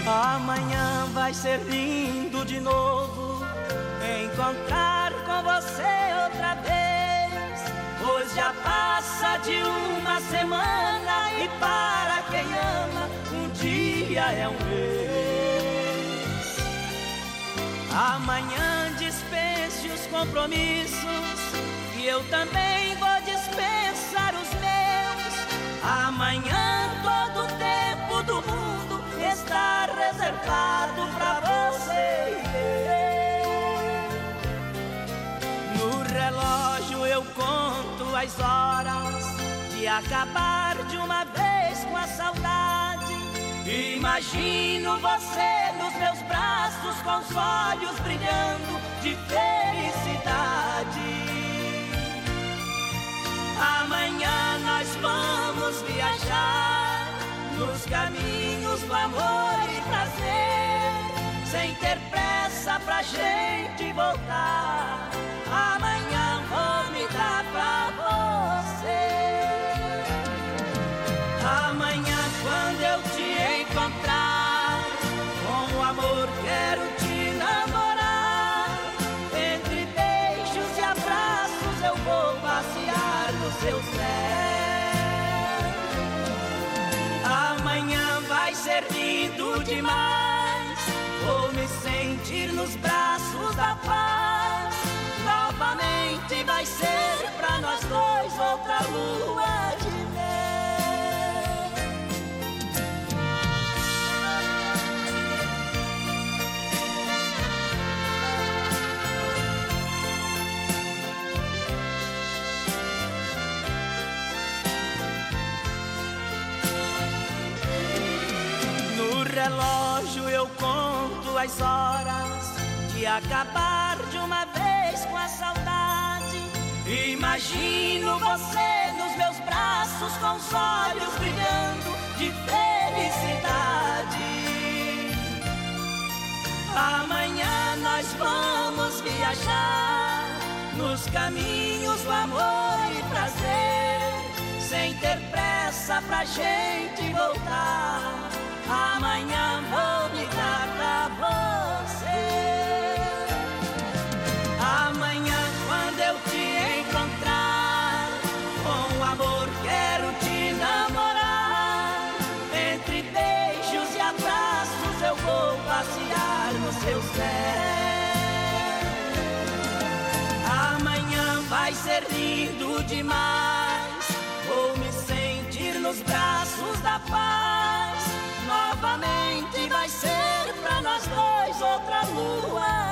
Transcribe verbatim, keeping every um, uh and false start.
Amanhã vai ser lindo de novo encontrar com você outra vez, pois já passa de uma semana e para quem ama um dia é um mês. Amanhã dispense os compromissos e eu também vou dispensar os meus. Amanhã todo o tempo do mundo está reservado pra você e eu. No relógio eu conto as horas de acabar de uma vez com a saudade. Imagino você nos meus braços com os olhos brilhando de felicidade. Amanhã nós vamos viajar nos caminhos do amor e prazer, sem ter pressa pra gente voltar. Amanhã vou me dar pra você. Amanhã quando eu te encontrar, com o amor quero te namorar. Entre beijos e abraços eu vou passear nos seus pés. Amanhã vai ser lindo demais, vou me sentir nos braços da paz. Novamente vai ser pra nós dois outra lua de mel. No relógio eu conto as horas de acabar de uma vez com a saudade. Imagino você nos meus braços com os olhos brilhando de felicidade. Amanhã nós vamos viajar nos caminhos do amor e prazer, sem ter pressa pra gente voltar. Amanhã vou ligar pra você. Amanhã quando eu te encontrar, com amor quero te namorar. Entre beijos e abraços eu vou passear nos seus pés. Amanhã vai ser lindo demais, vou me sentir nos braços da paz. Novamente vai ser pra nós dois outra lua